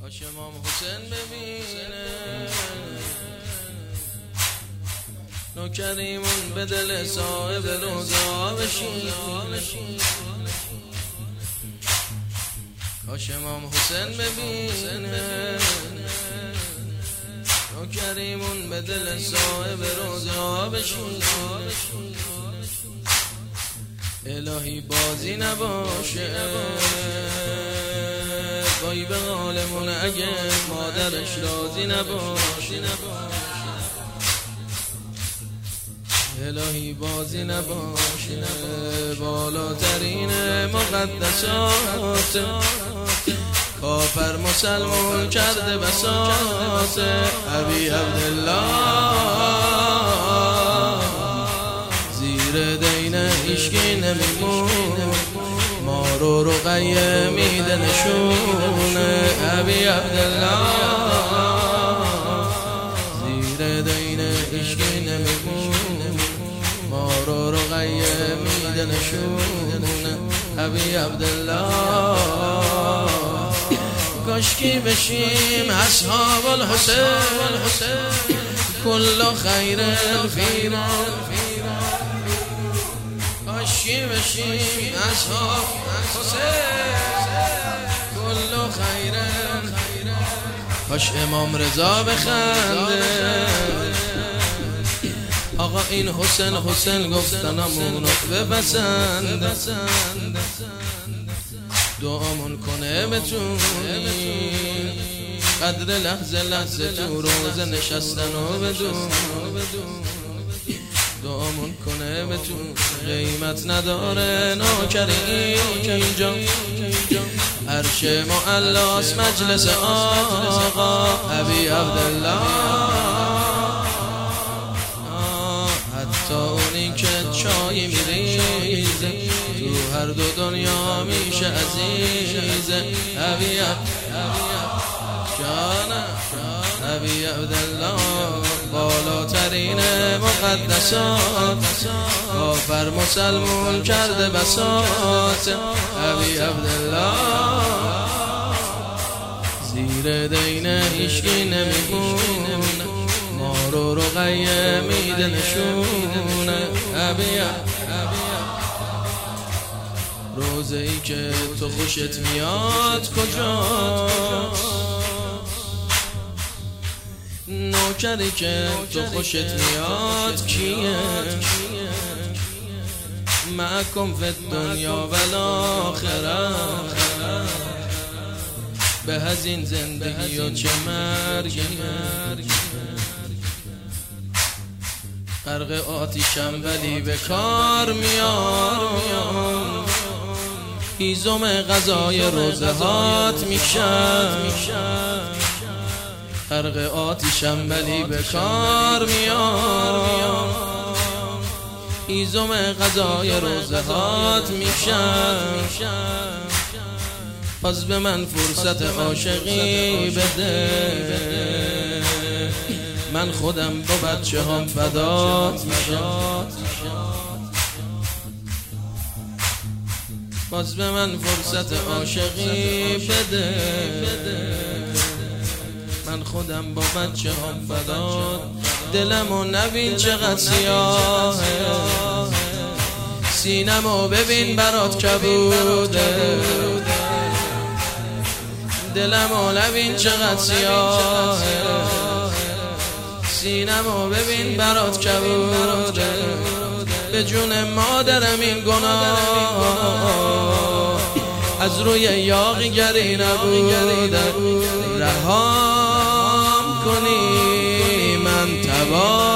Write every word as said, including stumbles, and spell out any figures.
کاش امام حسین ببینه نوکریمون به دل صاحب روزا بشینه. کاش امام حسین ببینه نوکریمون به دل صاحب روزا بشینه. الهی بازی نباشه بایی به حالمون اگه مادرش راضی نباشه. الهی بازی نباشه بالاترین مقدسات کافر مسلمون کرده بساط ابی عبدالله زیر دین عشقی نمیمون ما رو رقیه میده نشونه ابی عبدالله زیر دین عشقی نمیمون ما رو رقیه میده نشونه ابی عبدالله. کاشکی بشیم اصحاب الحسین کل خیر فینا. کاشکی بشیم اصحاب الحسین کل خیر. کاش امام رضا بخنده آقا این حسین حسین گفتنمونو بپسند. دعامون کنه بتونی قدر لحظه لحظه تو روزه نشستن و بدون. دعامون کنه بتون قیمت نداره نوکری اینجا عرش معلاس مجلس آقا ابی عبدالله. حتی اونی که چای میریزه تو هر دو دنیا میشه عزیزه ابی جانم ابی عبدالله بالاترین مقدسات کافر مسلمون کرده بساط ابی عبدالله زیر دین عشقی نمیمونه ما رو رقیه میده نشونه ابی روزه ای که تو خوشت میاد کجاست نوکری که تو خوشت میاد کیه معکم فی الدنیا و الاخره به از این زندگی و چه مرگی غرق آتیشم ولی به کار میام هیزم غذای روزه هات میشم غرق آتیشم ولی به کار میام هیزم غذای روزه هات میشم پس به من فرصت عاشقی بده من خودم با بچه هم فدات میشم باز به من فرصت عاشقی بده من خودم با بچه هم فدات. دلمو نبین چقدر سیاهه سینمو ببین برات کبوده دلمو نبین چقدر سیاهه سینمو ببین برات کبوده به جون مادرم این گناه از روی یاغیگری نبوده رهام کنی من تبا